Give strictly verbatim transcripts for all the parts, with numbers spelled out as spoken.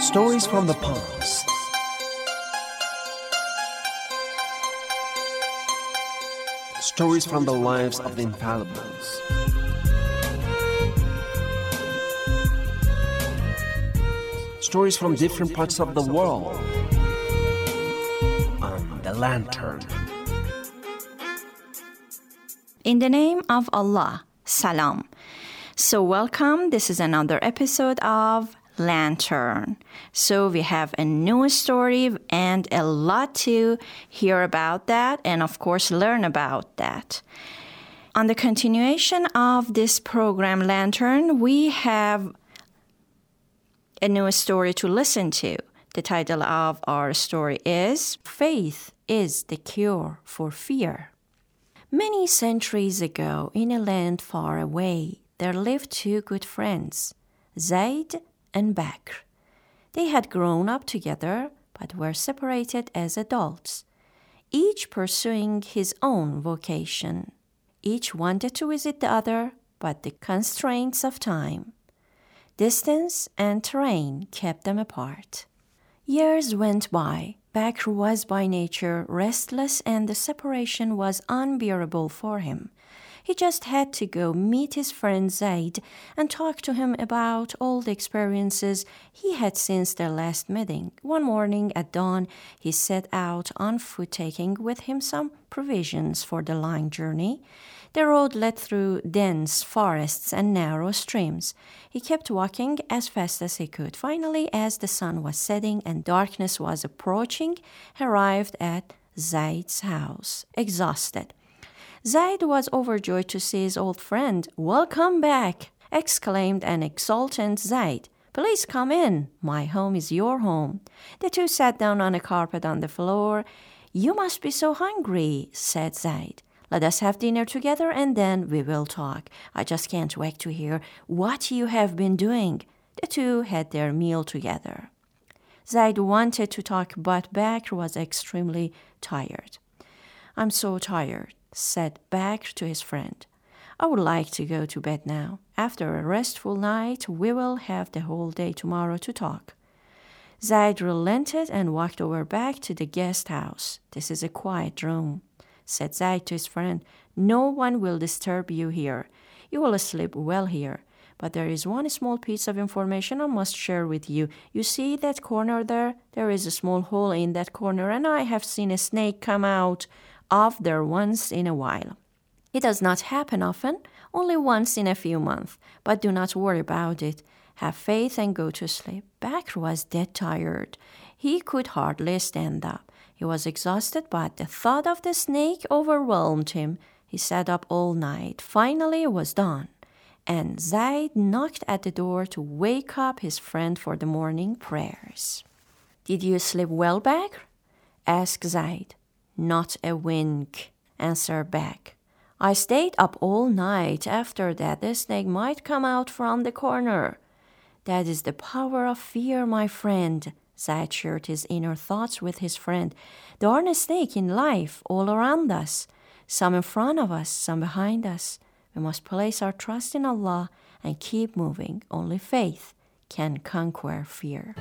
Stories from the past. Stories from the lives of the infallibles. Stories from different parts of the world. On the Lantern. In the name of Allah, Salam. So welcome. This is another episode of Lantern. So we have a new story and a lot to hear about that and of course learn about that. On the continuation of this program Lantern, we have a new story to listen to. The title of our story is Faith is the Cure for Fear. Many centuries ago, in a land far away, there lived two good friends, Zayd and Bakr. They had grown up together, but were separated as adults, each pursuing his own vocation. Each wanted to visit the other, but the constraints of time, distance, and terrain kept them apart. Years went by. Bakr was by nature restless, and the separation was unbearable for him. He just had to go meet his friend Zayd and talk to him about all the experiences he had since their last meeting. One morning at dawn, he set out on foot, taking with him some provisions for the long journey. The road led through dense forests and narrow streams. He kept walking as fast as he could. Finally, as the sun was setting and darkness was approaching, he arrived at Zayd's house, exhausted. Zayd was overjoyed to see his old friend. "Welcome back," exclaimed an exultant Zayd. "Please come in. My home is your home." The two sat down on a carpet on the floor. "You must be so hungry," said Zayd. "Let us have dinner together and then we will talk. I just can't wait to hear what you have been doing." The two had their meal together. Zayd wanted to talk, but Bakr was extremely tired. "I'm so tired," said Bakr to his friend. "I would like to go to bed now. After a restful night, we will have the whole day tomorrow to talk." Zayd relented and walked over back to the guest house. "This is a quiet room," said Zayd to his friend. "No one will disturb you here. You will sleep well here. But there is one small piece of information I must share with you. You see that corner there? There is a small hole in that corner, and I have seen a snake come out of there once in a while. It does not happen often, only once in a few months, but do not worry about it. Have faith and go to sleep." Bakr was dead tired. He could hardly stand up. He was exhausted, but the thought of the snake overwhelmed him. He sat up all night. Finally, it was dawn, and Zayd knocked at the door to wake up his friend for the morning prayers. "Did you sleep well, Bakr?" asked Zayd. "Not a wink," answered Bakr. "I stayed up all night. After that, the snake might come out from the corner." "That is the power of fear, my friend." Zayd shared his inner thoughts with his friend. "There are no snakes in life all around us, some in front of us, some behind us. We must place our trust in Allah and keep moving. Only faith can conquer fear."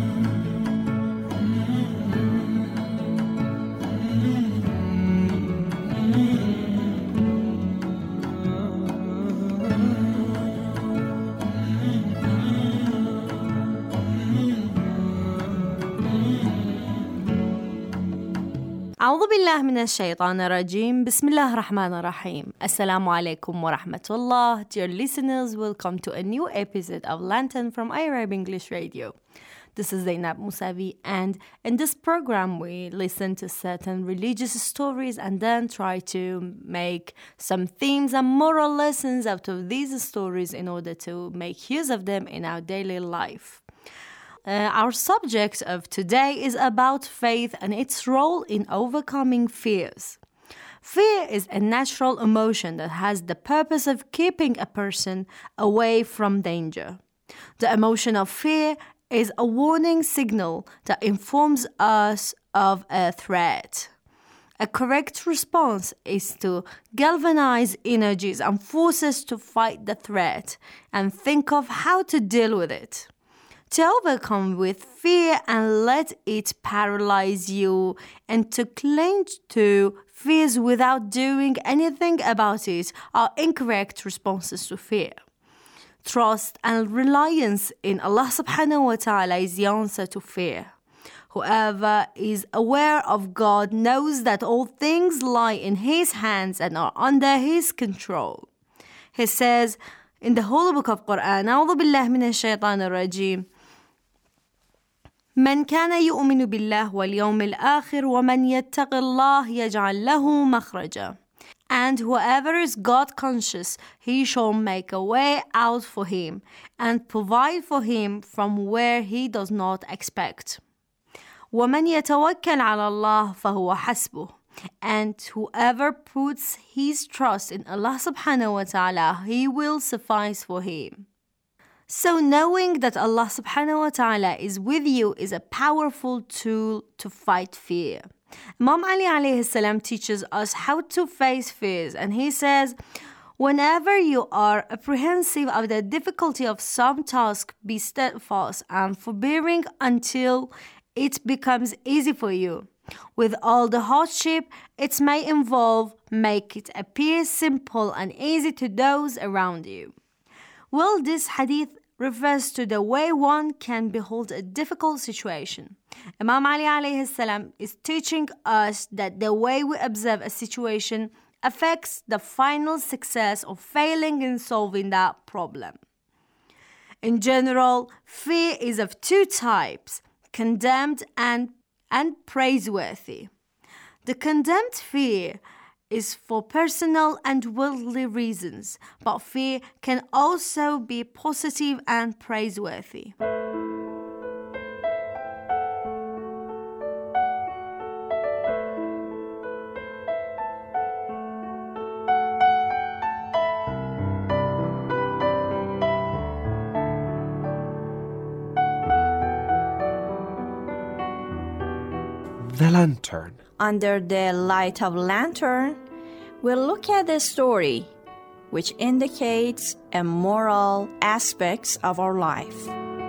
أعوذ بالله من الشيطان الرجيم. بسم الله الرحمن الرحيم. Assalamu alaikum wa rahmatullah. Dear listeners, welcome to a new episode of Lantern from Arab English Radio. This is Zainab Musavi, and in this program we listen to certain religious stories and then try to make some themes and moral lessons out of these stories in order to make use of them in our daily life. Uh, our subject of today is about faith and its role in overcoming fears. Fear is a natural emotion that has the purpose of keeping a person away from danger. The emotion of fear is a warning signal that informs us of a threat. A correct response is to galvanize energies and forces to fight the threat and think of how to deal with it. to overcome with fear and let it paralyze you, and to cling to fears without doing anything about it are incorrect responses to fear. Trust and reliance in Allah subhanahu wa ta'ala is the answer to fear. Whoever is aware of God knows that all things lie in His hands and are under His control. He says in the Holy Book of Quran, أعوذ بالله من الشيطان الرجيم, من كان يؤمن بالله واليوم الآخر ومن يتق الله يجعل له مخرجا. And whoever is God conscious, He shall make a way out for him and provide for him from where he does not expect. ومن يتوكل على الله فهو حسبه. And whoever puts his trust in Allah subhanahu wa ta'ala, He will suffice for him. So knowing that Allah subhanahu wa ta'ala is with you is a powerful tool to fight fear. Imam Ali alayhi salam teaches us how to face fears, and he says, whenever you are apprehensive of the difficulty of some task, be steadfast and forbearing until it becomes easy for you. With all the hardship it may involve, make it appear simple and easy to those around you. Well, this hadith refers to the way one can behold a difficult situation. Imam Ali alayhi salam is teaching us that the way we observe a situation affects the final success or failing in solving that problem. In general, fear is of two types, condemned and, and praiseworthy. The condemned fear is for personal and worldly reasons, but fear can also be positive and praiseworthy. The lantern. Under the light of lantern, we'll look at the story, which indicates a moral aspects of our life.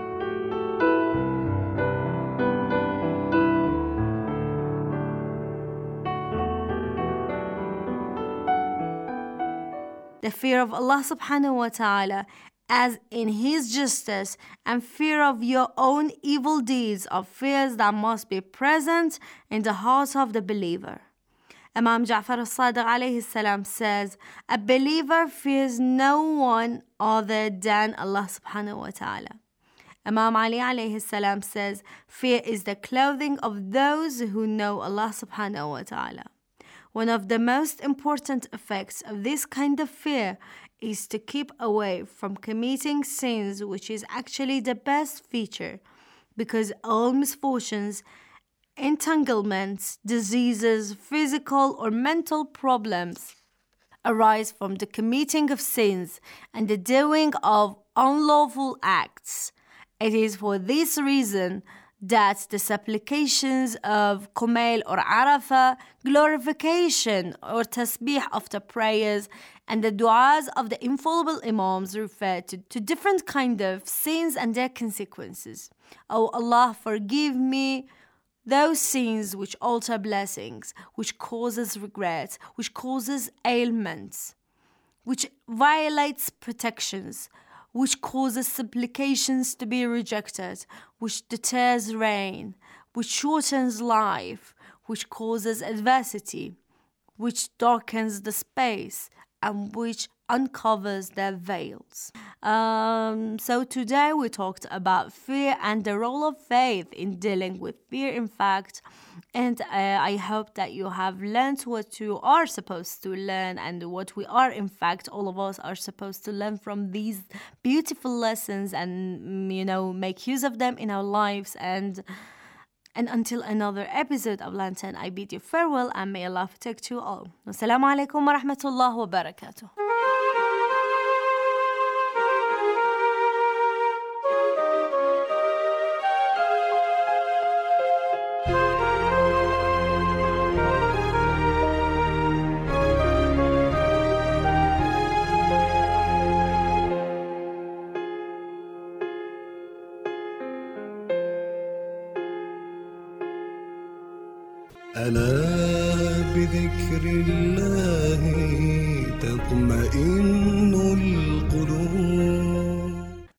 The fear of Allah subhanahu wa ta'ala as in His justice, and fear of your own evil deeds are fears that must be present in the heart of the believer. Imam Ja'far al-Sadiq alayhi salam says, a believer fears no one other than Allah subhanahu wa ta'ala. Imam Ali alayhi salam says, fear is the clothing of those who know Allah subhanahu wa ta'ala. One of the most important effects of this kind of fear is to keep away from committing sins, which is actually the best feature, because all misfortunes, entanglements, diseases, physical or mental problems arise from the committing of sins and the doing of unlawful acts. It is for this reason that the supplications of Kumail or Arafah, glorification or tasbih after prayers, and the du'as of the infallible imams refer to, to different kind of sins and their consequences. Oh Allah, forgive me those sins which alter blessings, which causes regret, which causes ailments, which violates protections, which causes supplications to be rejected, which deters rain, which shortens life, which causes adversity, which darkens the space, and which uncovers their veils. Um, so today we talked about fear and the role of faith in dealing with fear, in fact. And uh, I hope that you have learned what you are supposed to learn and what we are, in fact, all of us are supposed to learn from these beautiful lessons and, you know, make use of them in our lives. And And until another episode of Lantern, I bid you farewell and may Allah protect you all. Wassalamu alaikum wa rahmatullahi wa barakatuh. ألا بذكر الله تطمئن القلوب.